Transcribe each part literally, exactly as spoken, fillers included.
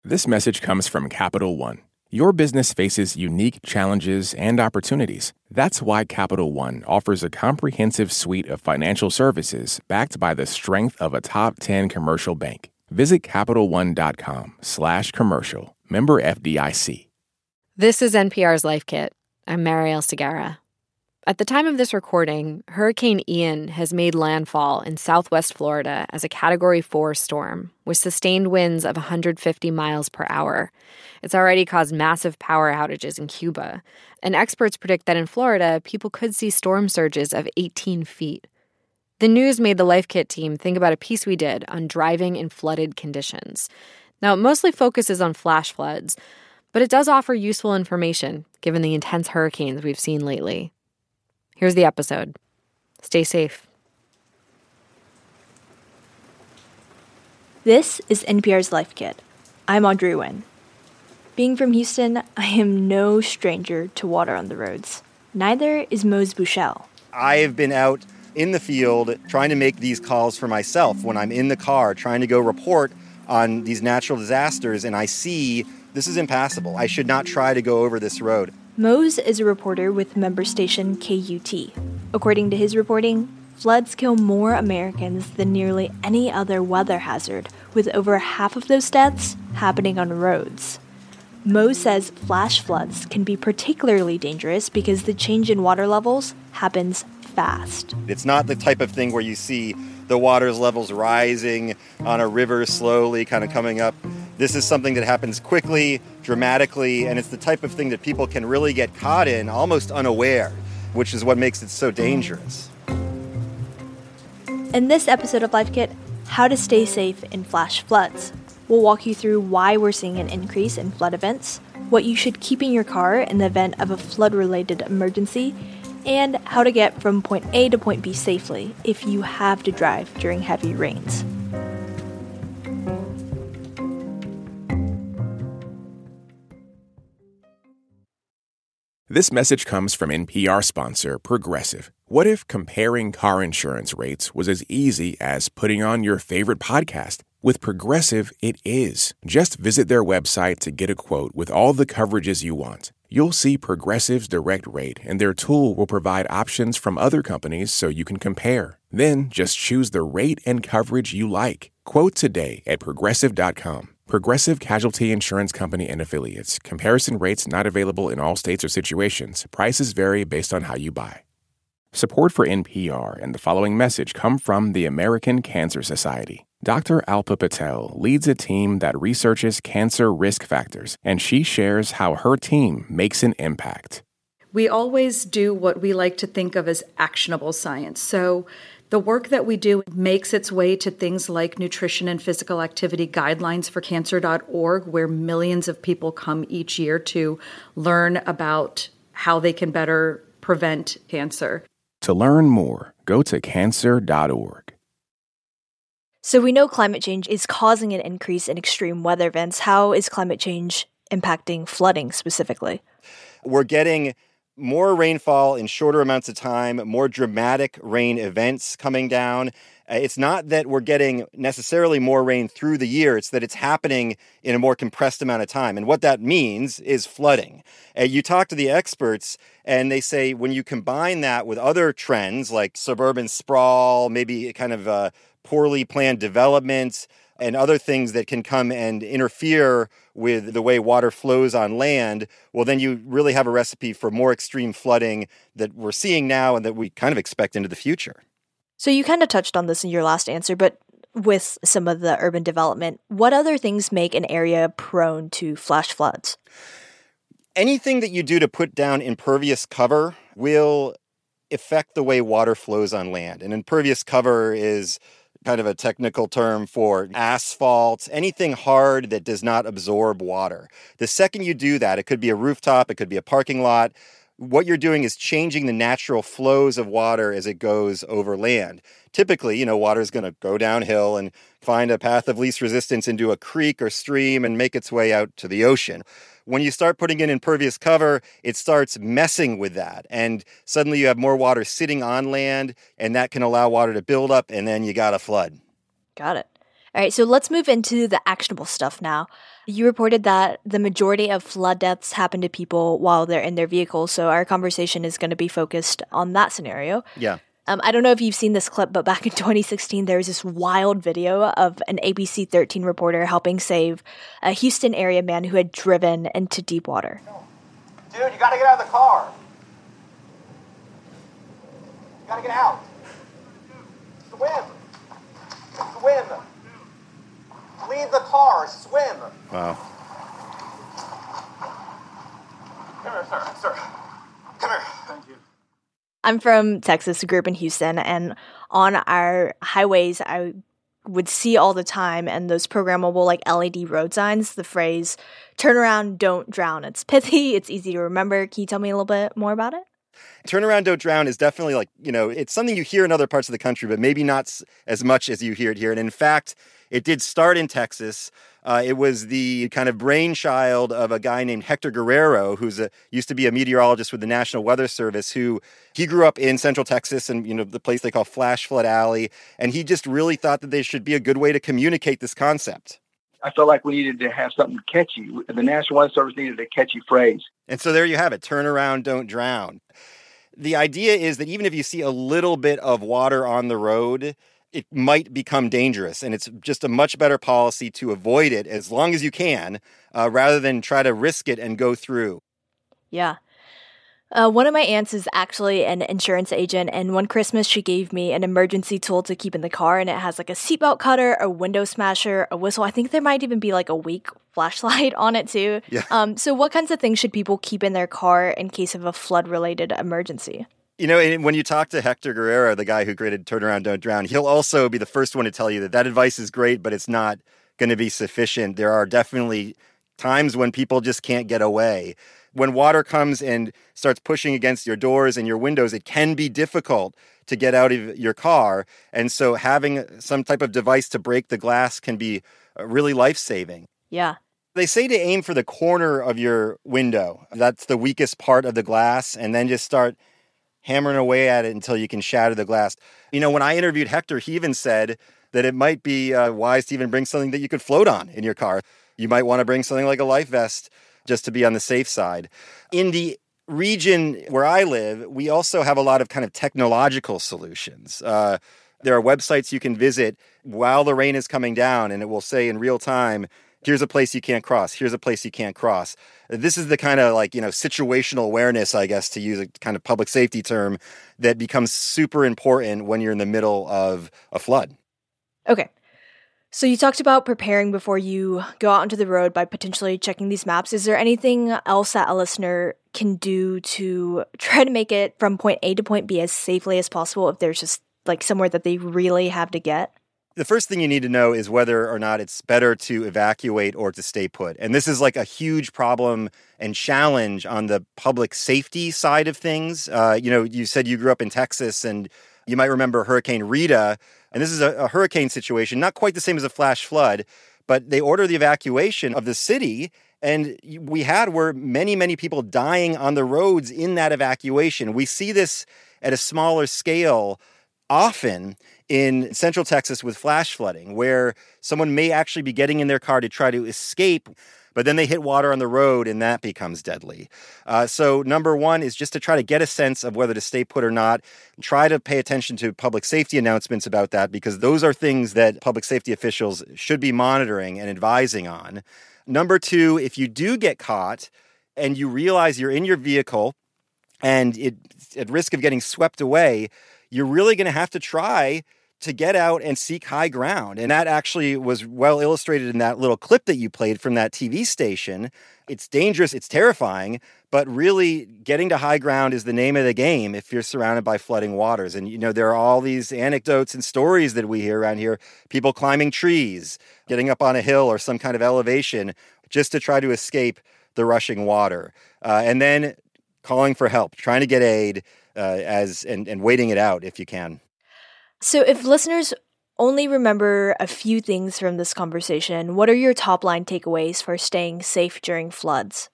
This message comes from Capital One. Your business faces unique challenges and opportunities. That's why Capital One offers a comprehensive suite of financial services backed by the strength of a top ten commercial bank. Visit CapitalOne.com slash commercial. Member F D I C. This is N P R's Life Kit. I'm Marielle Segarra. At the time of this recording, Hurricane Ian has made landfall in southwest Florida as a Category four storm with sustained winds of one hundred fifty miles per hour. It's already caused massive power outages in Cuba, and experts predict that in Florida, people could see storm surges of eighteen feet. The news made the Life Kit team think about a piece we did on driving in flooded conditions. Now, it mostly focuses on flash floods, but it does offer useful information given the intense hurricanes we've seen lately. Here's the episode. Stay safe. This is N P R's Life Kit. I'm Audrey Nguyen. Being from Houston, I am no stranger to water on the roads. Neither is Mose Buchel. I have been out in the field trying to make these calls for myself when I'm in the car trying to go report on these natural disasters, and I see this is impassable. I should not try to go over this road. Mose is a reporter with member station K U T. According to his reporting, floods kill more Americans than nearly any other weather hazard, with over half of those deaths happening on roads. Mose says flash floods can be particularly dangerous because the change in water levels happens fast. It's not the type of thing where you see the water levels rising on a river slowly, kind of coming up. This is something that happens quickly, dramatically, and it's the type of thing that people can really get caught in almost unaware, which is what makes it so dangerous. In this episode of Life Kit, how to stay safe in flash floods. We'll walk you through why we're seeing an increase in flood events, what you should keep in your car in the event of a flood-related emergency, and how to get from point A to point B safely if you have to drive during heavy rains. This message comes from N P R sponsor Progressive. What if comparing car insurance rates was as easy as putting on your favorite podcast? With Progressive, it is. Just visit their website to get a quote with all the coverages you want. You'll see Progressive's direct rate, and their tool will provide options from other companies so you can compare. Then just choose the rate and coverage you like. Quote today at Progressive dot com. Progressive Casualty Insurance Company and Affiliates. Comparison rates not available in all states or situations. Prices vary based on how you buy. Support for N P R and the following message come from the American Cancer Society. Doctor Alpa Patel leads a team that researches cancer risk factors, and she shares how her team makes an impact. We always do what we like to think of as actionable science. So the work that we do makes its way to things like nutrition and physical activity guidelines for cancer dot org, where millions of people come each year to learn about how they can better prevent cancer. To learn more, go to cancer dot org. So we know climate change is causing an increase in extreme weather events. How is climate change impacting flooding specifically? We're getting more rainfall in shorter amounts of time, more dramatic rain events coming down. Uh, it's not that we're getting necessarily more rain through the year, it's that it's happening in a more compressed amount of time. And what that means is flooding. Uh, you talk to the experts, and they say when you combine that with other trends like suburban sprawl, maybe kind of uh, poorly planned development, and other things that can come and interfere with the way water flows on land, well, then you really have a recipe for more extreme flooding that we're seeing now and that we kind of expect into the future. So you kind of touched on this in your last answer, but with some of the urban development, what other things make an area prone to flash floods? Anything that you do to put down impervious cover will affect the way water flows on land. And impervious cover is kind of a technical term for asphalt, anything hard that does not absorb water. The second you do that, it could be a rooftop, it could be a parking lot, what you're doing is changing the natural flows of water as it goes over land. Typically, you know, water is going to go downhill and find a path of least resistance into a creek or stream and make its way out to the ocean. When you start putting in impervious cover, it starts messing with that. And suddenly you have more water sitting on land, and that can allow water to build up, and then you got a flood. Got it. All right, so let's move into the actionable stuff now. You reported that the majority of flood deaths happen to people while they're in their vehicles, so our conversation is going to be focused on that scenario. Yeah. Um, I don't know if you've seen this clip, but back in twenty sixteen, there was this wild video of an A B C thirteen reporter helping save a Houston area man who had driven into deep water. Dude, you gotta get out of the car. You gotta get out. Swim. Swim. Leave the car. Swim. Wow. Come here, sir. Sir. Come here. Thank you. I'm from Texas, a group in Houston, and on our highways, I would see all the time, and those programmable like L E D road signs, the phrase, turn around, don't drown. It's pithy, it's easy to remember. Can you tell me a little bit more about it? Turn around, don't drown is definitely like, you know, it's something you hear in other parts of the country, but maybe not as much as you hear it here. And in fact, it did start in Texas. Uh, it was the kind of brainchild of a guy named Hector Guerrero, who's a used to be a meteorologist with the National Weather Service, who he grew up in Central Texas and, you know, the place they call Flash Flood Alley. And he just really thought that there should be a good way to communicate this concept. I felt like we needed to have something catchy. The National Weather Service needed a catchy phrase. And so there you have it. Turn around, don't drown. The idea is that even if you see a little bit of water on the road, it might become dangerous. And it's just a much better policy to avoid it as long as you can, uh, rather than try to risk it and go through. Yeah. Uh, one of my aunts is actually an insurance agent, and one Christmas she gave me an emergency tool to keep in the car, and it has like a seatbelt cutter, a window smasher, a whistle. I think there might even be like a weak flashlight on it too. Yeah. Um, so what kinds of things should people keep in their car in case of a flood-related emergency? You know, and when you talk to Hector Guerrero, the guy who created Turn Around, Don't Drown, he'll also be the first one to tell you that that advice is great, but it's not going to be sufficient. There are definitely times when people just can't get away. When water comes and starts pushing against your doors and your windows, it can be difficult to get out of your car. And so having some type of device to break the glass can be really life-saving. Yeah. They say to aim for the corner of your window. That's the weakest part of the glass, and then just start hammering away at it until you can shatter the glass. You know, when I interviewed Hector, he even said that it might be uh, wise to even bring something that you could float on in your car. You might want to bring something like a life vest just to be on the safe side. In the region where I live, we also have a lot of kind of technological solutions. Uh, there are websites you can visit while the rain is coming down, and it will say in real time, here's a place you can't cross. Here's a place you can't cross. This is the kind of like, you know, situational awareness, I guess, to use a kind of public safety term, that becomes super important when you're in the middle of a flood. Okay. So you talked about preparing before you go out onto the road by potentially checking these maps. Is there anything else that a listener can do to try to make it from point A to point B as safely as possible if there's just like somewhere that they really have to get? The first thing you need to know is whether or not it's better to evacuate or to stay put. And this is like a huge problem and challenge on the public safety side of things. Uh, you know, you said you grew up in Texas, and you might remember Hurricane Rita. And this is a, a hurricane situation, not quite the same as a flash flood, but they ordered the evacuation of the city. And we had were many, many people dying on the roads in that evacuation. We see this at a smaller scale often in Central Texas with flash flooding, where someone may actually be getting in their car to try to escape, but then they hit water on the road and that becomes deadly. Uh, so number one is just to try to get a sense of whether to stay put or not. Try to pay attention to public safety announcements about that, because those are things that public safety officials should be monitoring and advising on. Number two, if you do get caught and you realize you're in your vehicle and it's at risk of getting swept away, you're really going to have to try to get out and seek high ground. And that actually was well illustrated in that little clip that you played from that T V station. It's dangerous, it's terrifying, but really getting to high ground is the name of the game if you're surrounded by flooding waters. And, you know, there are all these anecdotes and stories that we hear around here, people climbing trees, getting up on a hill or some kind of elevation just to try to escape the rushing water. Uh, and then calling for help, trying to get aid, uh, as and, and waiting it out if you can. So if listeners only remember a few things from this conversation, what are your top line takeaways for staying safe during floods?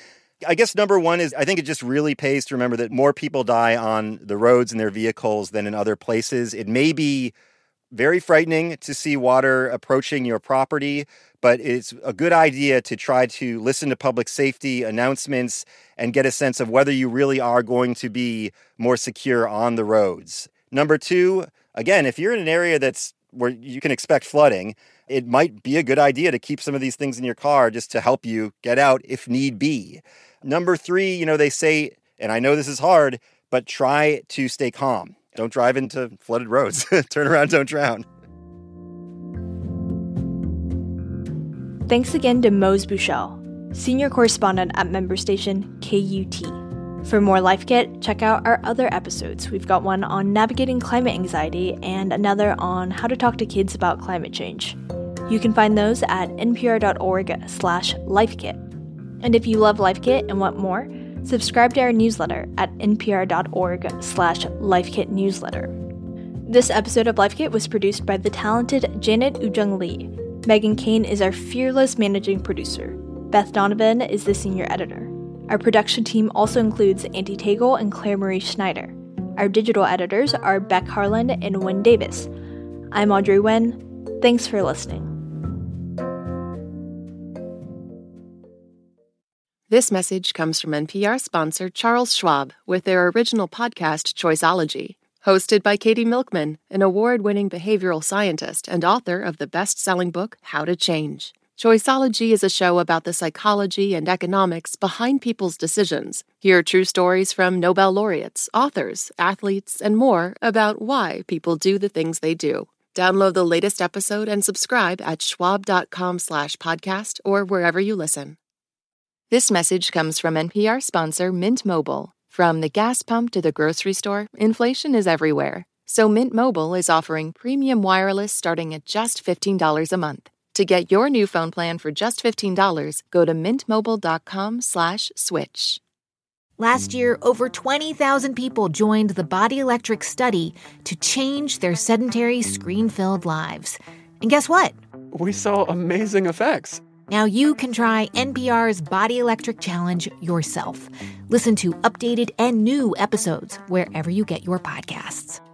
I guess number one is I think it just really pays to remember that more people die on the roads in their vehicles than in other places. It may be very frightening to see water approaching your property, but it's a good idea to try to listen to public safety announcements and get a sense of whether you really are going to be more secure on the roads. Number two, again, if you're in an area that's where you can expect flooding, it might be a good idea to keep some of these things in your car just to help you get out if need be. Number three, you know, they say, and I know this is hard, but try to stay calm. Don't drive into flooded roads. Turn around, don't drown. Thanks again to Mose Buchel, senior correspondent at member station K U T. For more Life Kit, check out our other episodes. We've got one on navigating climate anxiety and another on how to talk to kids about climate change. You can find those at npr.org slash lifekit. And if you love Life Kit and want more, subscribe to our newsletter at npr.org slash lifekit newsletter. This episode of Life Kit was produced by the talented Janet Ujung Lee. Megan Kane is our fearless managing producer. Beth Donovan is the senior editor. Our production team also includes Auntie Tagle and Claire Marie Schneider. Our digital editors are Beck Harland and Wynn Davis. I'm Audrey Wen. Thanks for listening. This message comes from N P R sponsor Charles Schwab with their original podcast, Choiceology. Hosted by Katie Milkman, an award-winning behavioral scientist and author of the best-selling book, How to Change. Choiceology is a show about the psychology and economics behind people's decisions. Hear true stories from Nobel laureates, authors, athletes, and more about why people do the things they do. Download the latest episode and subscribe at schwab.com slash podcast or wherever you listen. This message comes from N P R sponsor Mint Mobile. From the gas pump to the grocery store, inflation is everywhere. So Mint Mobile is offering premium wireless starting at just fifteen dollars a month. To get your new phone plan for just fifteen dollars, go to mintmobile.com slash switch. Last year, over twenty thousand people joined the Body Electric study to change their sedentary, screen-filled lives. And guess what? We saw amazing effects. Now you can try N P R's Body Electric Challenge yourself. Listen to updated and new episodes wherever you get your podcasts.